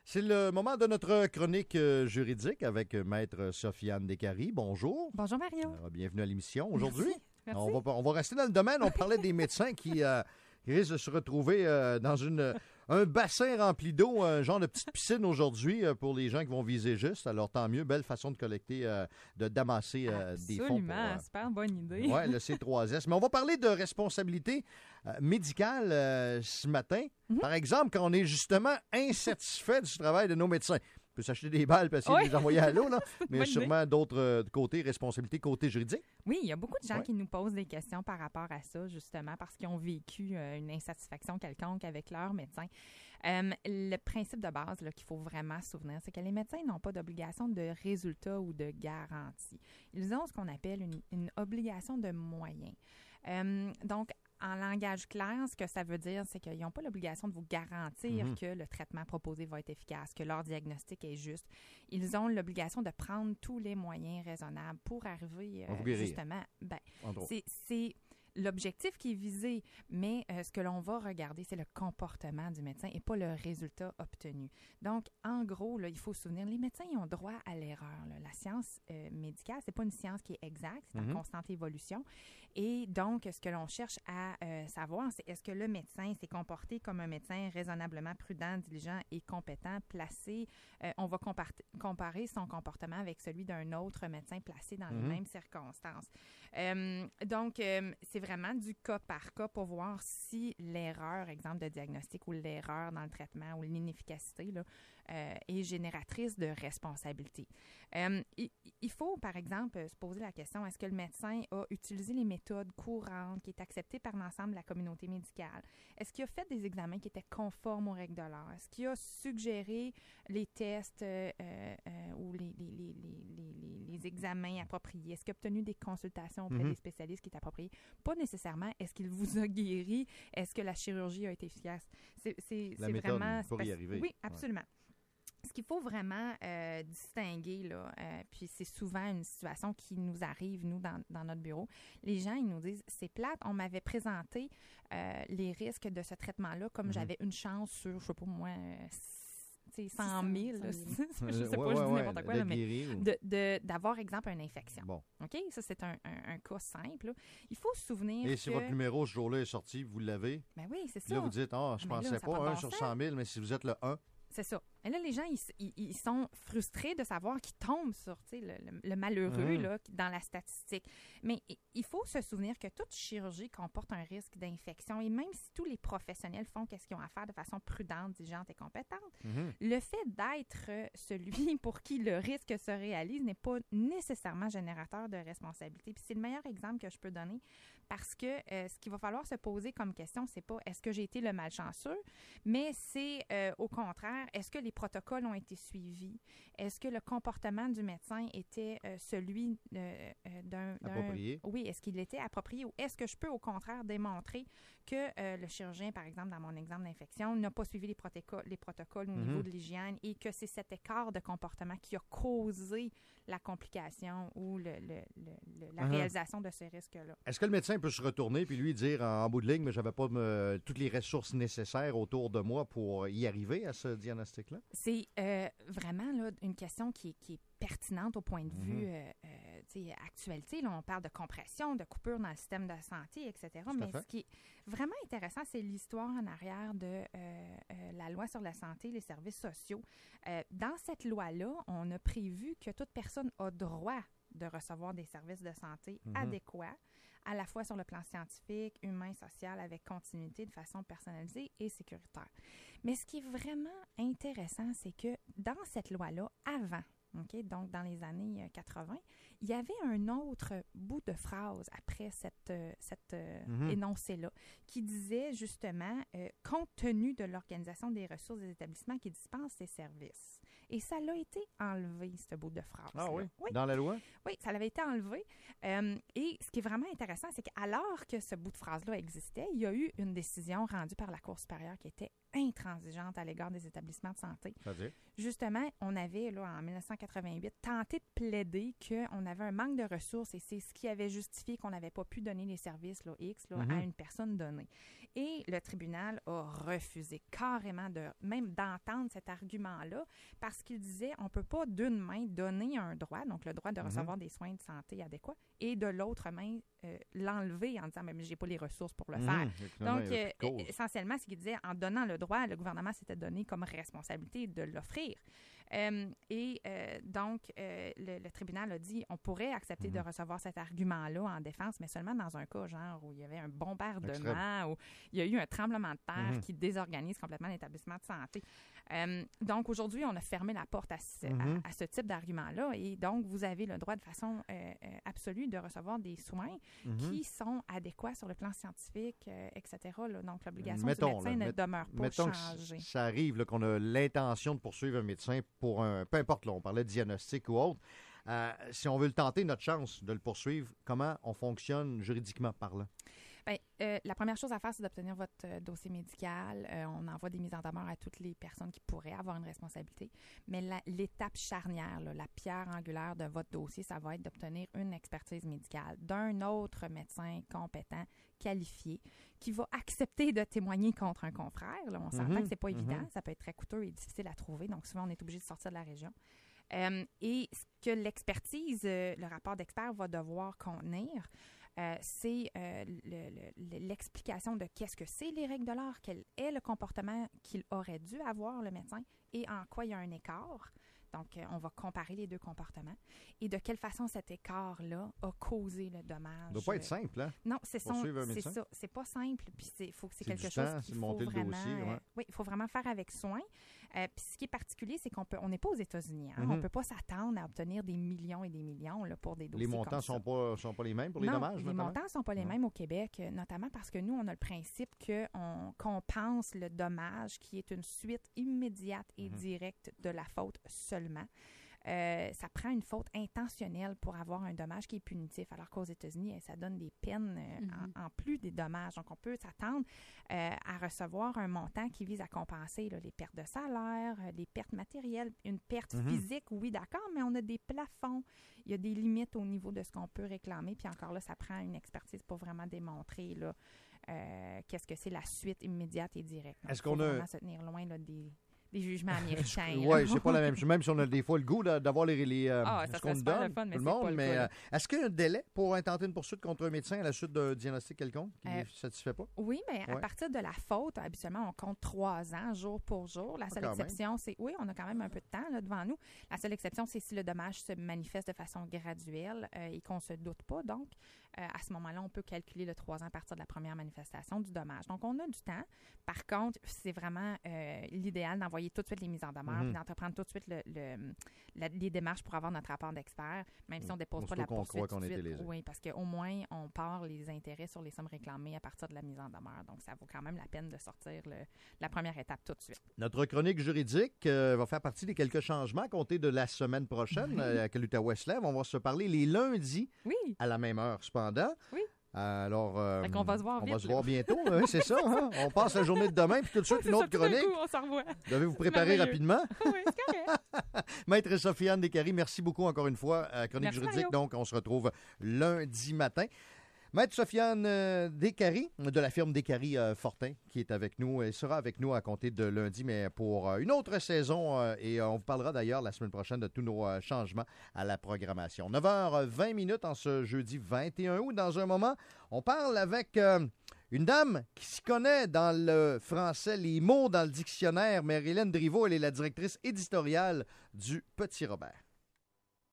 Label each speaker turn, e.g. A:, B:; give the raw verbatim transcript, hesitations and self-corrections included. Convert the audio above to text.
A: C'est le moment de notre chronique euh, juridique avec Maître Sofiane Descaries. Bonjour.
B: Bonjour Mario.
A: Euh, bienvenue à l'émission aujourd'hui.
B: Merci. Merci.
A: On va, on va rester dans le domaine. On parlait des médecins qui, euh, qui risquent de se retrouver euh, dans une, un bassin rempli d'eau, un genre de petite piscine aujourd'hui euh, pour les gens qui vont viser juste. Alors tant mieux, belle façon de collecter, euh, de d'amasser euh, des fonds.
B: Absolument,
A: Pour, euh,
B: super bonne idée.
A: Oui, le C trois S. Mais on va parler de responsabilité euh, médicale euh, ce matin. Mm-hmm. Par exemple, quand on est justement insatisfait du travail de nos médecins. On peut s'acheter des balles, parce
B: oui.
A: les envoyer à l'eau, là, mais sûrement idée. D'autres euh, côtés, responsabilité côté juridique.
B: Oui, il y a beaucoup de gens
A: ouais.
B: qui nous posent des questions par rapport à ça, justement, parce qu'ils ont vécu euh, une insatisfaction quelconque avec leur médecin. Euh, le principe de base là, qu'il faut vraiment se souvenir, c'est que les médecins n'ont pas d'obligation de résultat ou de garantie. Ils ont ce qu'on appelle une, une obligation de moyens. Euh, donc, en langage clair, ce que ça veut dire, c'est qu'ils n'ont pas l'obligation de vous garantir mm-hmm. que le traitement proposé va être efficace, que leur diagnostic est juste. Ils ont l'obligation de prendre tous les moyens raisonnables pour arriver, euh, justement, ben, c'est, c'est l'objectif qui est visé, mais euh, ce que l'on va regarder, c'est le comportement du médecin et pas le résultat obtenu. Donc, en gros, là, il faut se souvenir, les médecins ils ont droit à l'erreur. Là. La science euh, médicale, c'est pas une science qui est exacte, c'est mm-hmm. en constante évolution. Et donc, ce que l'on cherche à euh, savoir, c'est est-ce que le médecin s'est comporté comme un médecin raisonnablement prudent, diligent et compétent, placé. Euh, on va compar- comparer son comportement avec celui d'un autre médecin placé dans mm-hmm. les mêmes circonstances. Euh, donc, euh, c'est vraiment du cas par cas pour voir si l'erreur, exemple de diagnostic ou l'erreur dans le traitement ou l'inefficacité là, euh, est génératrice de responsabilité. Euh, il, il faut, par exemple, se poser la question, est-ce que le médecin a utilisé les méthodes courantes qui est acceptées par l'ensemble de la communauté médicale? Est-ce qu'il a fait des examens qui étaient conformes aux règles de l'art? Est-ce qu'il a suggéré les tests euh, euh, ou les, les, les, les, les, les examens appropriés? Est-ce qu'il a obtenu des consultations auprès mm-hmm. des spécialistes qui est appropriées? Pas nécessairement est-ce qu'il vous a guéri, est-ce que la chirurgie a été efficace. C'est, c'est,
A: la
B: c'est
A: méthode
B: vraiment...
A: pour y arriver.
B: Oui, absolument. Ouais. Ce qu'il faut vraiment euh, distinguer, là, euh, puis c'est souvent une situation qui nous arrive, nous, dans, dans notre bureau. Les gens, ils nous disent, c'est plate, on m'avait présenté euh, les risques de ce traitement-là comme mm-hmm. j'avais une chance sur, je sais pas moi, euh, cent mille, là, je sais pas,
A: ouais,
B: je dis
A: ouais,
B: n'importe quoi,
A: de
B: là, mais
A: ou...
B: de, de, d'avoir, exemple, une infection.
A: Bon.
B: OK? Ça, c'est un, un, un cas simple. Là. Il faut se souvenir
A: Et
B: que...
A: si votre numéro ce jour-là est sorti, vous l'avez?
B: Ben oui, c'est ça.
A: Là, vous dites, ah, oh, je
B: mais
A: pensais
B: là,
A: pas,
B: pas
A: un
B: bon
A: sur
B: sens.
A: cent mille, mais si vous êtes le un...
B: C'est ça. Et là, les gens, ils, ils, ils sont frustrés de savoir qu'ils tombent sur le, le, le malheureux mmh. là, dans la statistique. Mais il faut se souvenir que toute chirurgie comporte un risque d'infection. Et même si tous les professionnels font ce qu'ils ont à faire de façon prudente, diligente et compétente, mmh. le fait d'être celui pour qui le risque se réalise n'est pas nécessairement générateur de responsabilité. Puis c'est le meilleur exemple que je peux donner parce que euh, ce qu'il va falloir se poser comme question, c'est pas est-ce que j'ai été le malchanceux, mais c'est euh, au contraire, est-ce que les protocoles ont été suivis? Est-ce que le comportement du médecin était euh, celui euh, d'un, d'un...
A: Approprié?
B: Oui, est-ce qu'il était approprié ou est-ce que je peux au contraire démontrer que euh, le chirurgien, par exemple, dans mon exemple d'infection, n'a pas suivi les protocoles, les protocoles au mm-hmm. niveau de l'hygiène et que c'est cet écart de comportement qui a causé la complication ou le, le, le, le, la uh-huh. réalisation de ce risque-là.
A: Est-ce que le médecin peut se retourner puis lui dire en, en bout de ligne, mais j'avais pas me, toutes les ressources nécessaires autour de moi pour y arriver à ce diagnostic-là?
B: C'est euh, vraiment là, une question qui, qui est pertinente au point de vue mm-hmm. euh, euh, actualité. Là, on parle de compression, de coupure dans le système de santé, et cetera. Mais ce qui est vraiment intéressant, c'est l'histoire en arrière de euh, euh, la loi sur la santé, les services sociaux. Euh, dans cette loi-là, on a prévu que toute personne a droit de recevoir des services de santé mm-hmm. adéquats, à la fois sur le plan scientifique, humain, social, avec continuité, de façon personnalisée et sécuritaire. Mais ce qui est vraiment intéressant, c'est que dans cette loi-là, avant, okay, donc dans les années quatre-vingts, il y avait un autre bout de phrase après cette, euh, cette euh, mm-hmm. énoncé-là qui disait justement euh, « compte tenu de l'organisation des ressources des établissements qui dispensent ces services ». Et ça l'a été enlevé, ce bout de phrase.
A: Ah oui? oui? Dans la loi?
B: Oui, ça l'avait été enlevé. Euh, et ce qui est vraiment intéressant, c'est qu'alors que ce bout de phrase-là existait, il y a eu une décision rendue par la Cour supérieure qui était intransigeante à l'égard des établissements de santé.
A: C'est-à-dire?
B: Justement, on avait, là, en dix-neuf cent quatre-vingt-huit, tenté de plaider qu'on avait un manque de ressources et c'est ce qui avait justifié qu'on n'avait pas pu donner les services là, X là, mm-hmm. à une personne donnée. Et le tribunal a refusé carrément de même d'entendre cet argument-là parce qu'il disait on ne peut pas d'une main donner un droit, donc le droit de recevoir mm-hmm. des soins de santé adéquats, et de l'autre main euh, l'enlever en disant mais j'ai pas les ressources pour le
A: mm-hmm.
B: faire. Donc, euh, essentiellement, ce qu'il disait, en donnant le droit, le gouvernement s'était donné comme responsabilité de l'offrir. Euh, et euh, donc, euh, le, le tribunal a dit on pourrait accepter mmh. de recevoir cet argument-là en défense, mais seulement dans un cas, genre, où il y avait un bombardement, où il y a eu un tremblement de terre mmh. qui désorganise complètement l'établissement de santé. Euh, donc, aujourd'hui, on a fermé la porte à ce, mmh. à, à ce type d'argument-là. Et donc, vous avez le droit de façon euh, euh, absolue de recevoir des soins mmh. qui sont adéquats sur le plan scientifique, euh, et cetera. Là. Donc, l'obligation
A: mettons,
B: du médecin
A: là,
B: ne demeure pas
A: mettons
B: changée.
A: Que ça arrive là, qu'on a l'intention de poursuivre un médecin pour un... Peu importe, là, on parlait de diagnostic ou autre. Euh, si on veut le tenter, notre chance de le poursuivre, comment on fonctionne juridiquement parlant?
B: Bien, euh, la première chose à faire, c'est d'obtenir votre euh, dossier médical. Euh, on envoie des mises en demeure à toutes les personnes qui pourraient avoir une responsabilité. Mais la, l'étape charnière, là, la pierre angulaire de votre dossier, ça va être d'obtenir une expertise médicale d'un autre médecin compétent, qualifié, qui va accepter de témoigner contre un confrère. Là, on s'entend mm-hmm. que c'est pas évident. Mm-hmm. Ça peut être très coûteux et difficile à trouver. Donc, souvent, on est obligé de sortir de la région. Euh, et ce que l'expertise, euh, le rapport d'expert va devoir contenir, Euh, c'est euh, le, le, l'explication de qu'est-ce que c'est les règles de l'art, quel est le comportement qu'il aurait dû avoir le médecin et en quoi il y a un écart. Donc, euh, on va comparer les deux comportements et de quelle façon cet écart-là a causé le dommage.
A: Ça ne doit pas être simple, hein?
B: Non, c'est, son, c'est ça. C'est pas simple. Puis, il faut que c'est, c'est quelque chose
A: temps,
B: qu'il
A: c'est
B: faut
A: monter
B: vraiment...
A: le dossier, ouais.
B: euh, oui, il faut vraiment faire avec soin. Euh, puis, ce qui est particulier, c'est qu'on peut, on n'est pas aux États-Unis. Hein? Mm-hmm. On ne peut pas s'attendre à obtenir des millions et des millions là, pour des dossiers
A: Les montants ne sont pas, sont pas les mêmes pour les
B: non,
A: dommages?
B: les
A: notamment?
B: montants ne sont pas les mêmes au Québec, notamment parce que nous, on a le principe qu'on compense le dommage qui est une suite immédiate et mm-hmm. directe de la faute seulement. Euh, ça prend une faute intentionnelle pour avoir un dommage qui est punitif, alors qu'aux États-Unis, ça donne des peines euh, mm-hmm. en, en plus des dommages. Donc, on peut s'attendre euh, à recevoir un montant qui vise à compenser là, les pertes de salaire, euh, les pertes matérielles, une perte mm-hmm. physique, oui, d'accord, mais on a des plafonds. Il y a des limites au niveau de ce qu'on peut réclamer. Puis encore là, ça prend une expertise pour vraiment démontrer là, euh, qu'est-ce que c'est la suite immédiate et directe. Donc,
A: Est-ce qu'on
B: faut
A: a...
B: vraiment se tenir loin là, des... des jugements américains.
A: Oui, c'est pas la même chose. Même si on a des fois le goût là, d'avoir les, les euh,
B: ah,
A: ce qu'on nous donne,
B: le fun, mais
A: tout le monde.
B: le
A: Mais
B: cas,
A: euh, est-ce qu'il y a un délai pour intenter une poursuite contre un médecin à la suite d'un diagnostic quelconque qui ne euh, satisfait pas?
B: Oui, mais
A: ouais.
B: à partir de la faute, habituellement, on compte trois ans, jour pour jour. La seule ah, exception, même. c'est... Oui, on a quand même un peu de temps là, devant nous. La seule exception, c'est si le dommage se manifeste de façon graduelle euh, et qu'on ne se doute pas. Donc, euh, à ce moment-là, on peut calculer le trois ans à partir de la première manifestation du dommage. Donc, on a du temps. Par contre, c'est vraiment euh, l'idéal d'envoyer tout de suite les mises en demeure, mm-hmm. puis d'entreprendre tout de suite le, le, la, les démarches pour avoir notre rapport d'expert, même si on ne dépose pas la poursuite tout de suite. Oui, parce qu'au moins, on part les intérêts sur les sommes réclamées à partir de la mise en demeure. Donc, ça vaut quand même la peine de sortir le, la première étape tout de suite.
A: Notre chronique juridique euh, va faire partie des quelques changements à compter de la semaine prochaine oui. euh, à Kaluta-Westlev. On va se parler les lundis
B: oui.
A: à la même heure, cependant.
B: Oui.
A: Alors, euh,
B: on va se voir
A: on
B: vite,
A: va se voir bientôt, oui, c'est ça. Hein? On passe la journée de demain, puis tout de suite, une autre
B: ça,
A: chronique.
B: Coup, on s'en revoit.
A: Vous devez vous préparer rapidement.
B: Oui, c'est correct.
A: Maître Sophie-Anne Descaries, merci beaucoup encore une fois à Chronique
B: merci,
A: juridique.
B: Mario.
A: Donc, on se retrouve lundi matin. Maître Sophie-Anne euh, Descaries, de la firme Descaries euh, Fortin, qui est avec nous et sera avec nous à compter de lundi, mais pour euh, une autre saison. Euh, et euh, on vous parlera d'ailleurs la semaine prochaine de tous nos euh, changements à la programmation. neuf heures vingt minutes en ce jeudi vingt et un août. Dans un moment, on parle avec euh, une dame qui s'y connaît dans le français, les mots dans le dictionnaire. Mère Hélène Driveau, elle est la directrice éditoriale du Petit Robert.